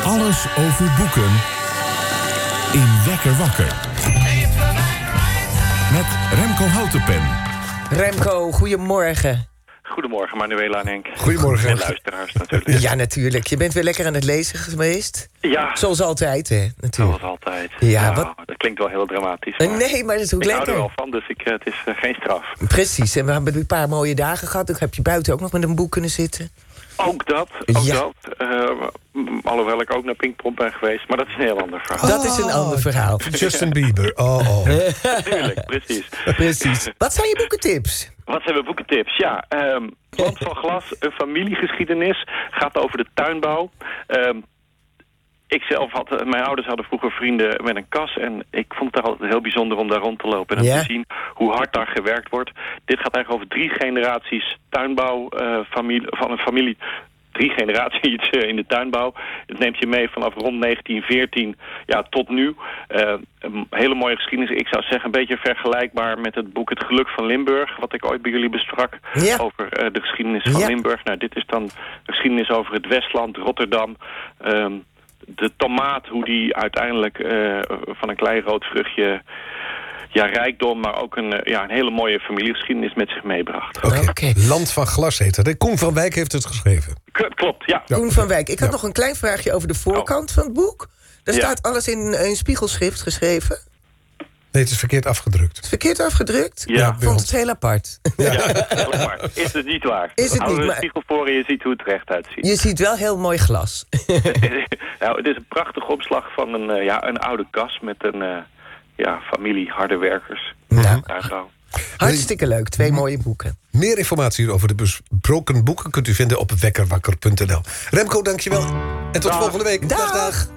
Alles over boeken in Wekker Wakker. Met Remco Houtenpen. Remco, goedemorgen. Goedemorgen, Manuela en Henk. Goedemorgen. En luisteraars natuurlijk. Ja, natuurlijk. Je bent weer lekker aan het lezen geweest. Ja, Zoals altijd, hè? Natuurlijk. zoals altijd. Ja, Nou, wat- dat klinkt wel heel dramatisch. Nee, maar dat is ook ik hou er lekker. wel van, dus het is geen straf. Precies. En we hebben een paar mooie dagen gehad. Dan heb je buiten ook nog met een boek kunnen zitten. Ook dat. Ja. Alhoewel ik ook naar Pinkpop ben geweest, maar dat is een heel ander verhaal. Dat is een ander verhaal. Justin Bieber. Oh. Natuurlijk, precies. Precies. Wat zijn je boekentips? Wat zijn we boekentips? Ja, Land van Glas, een familiegeschiedenis, gaat over de tuinbouw. Mijn ouders hadden vroeger vrienden met een kas en ik vond het altijd heel bijzonder om daar rond te lopen en Ja. te zien hoe hard daar gewerkt wordt. Dit gaat eigenlijk over 3 generaties tuinbouw van een familie. 3 generaties in de tuinbouw. Het neemt je mee vanaf rond 1914 tot nu. Een hele mooie geschiedenis. Ik zou zeggen een beetje vergelijkbaar met het boek Het Geluk van Limburg, wat ik ooit bij jullie besprak. Ja. Over de geschiedenis van Ja. Limburg. Nou, dit is dan de geschiedenis over het Westland, Rotterdam. De tomaat, hoe die uiteindelijk van een klein rood vruchtje rijkdom, maar ook een hele mooie familiegeschiedenis met zich meebracht. Oké. Land van Glas heet dat. Koen van Wijk heeft het geschreven. Klopt, ja. Koen van Wijk. Ik had nog een klein vraagje over de voorkant van het boek. Daar Ja. staat alles in spiegelschrift geschreven. Nee, het is verkeerd afgedrukt. Is verkeerd afgedrukt? Ja. Ik vond het heel apart. Ja, maar is het niet waar? Is het Hou niet, er maar- een spiegel voor en je ziet hoe het er echt uitziet. Je ziet wel heel mooi glas. Nou, het is een prachtige opslag van een oude kas met een familie harde werkers. Nou, Tuinbouw. hartstikke leuk. 2 mooie boeken. Meer informatie over de besproken boeken kunt u vinden op wekkerwakker.nl. Remco, dankjewel. En tot Dag. volgende week. Dag.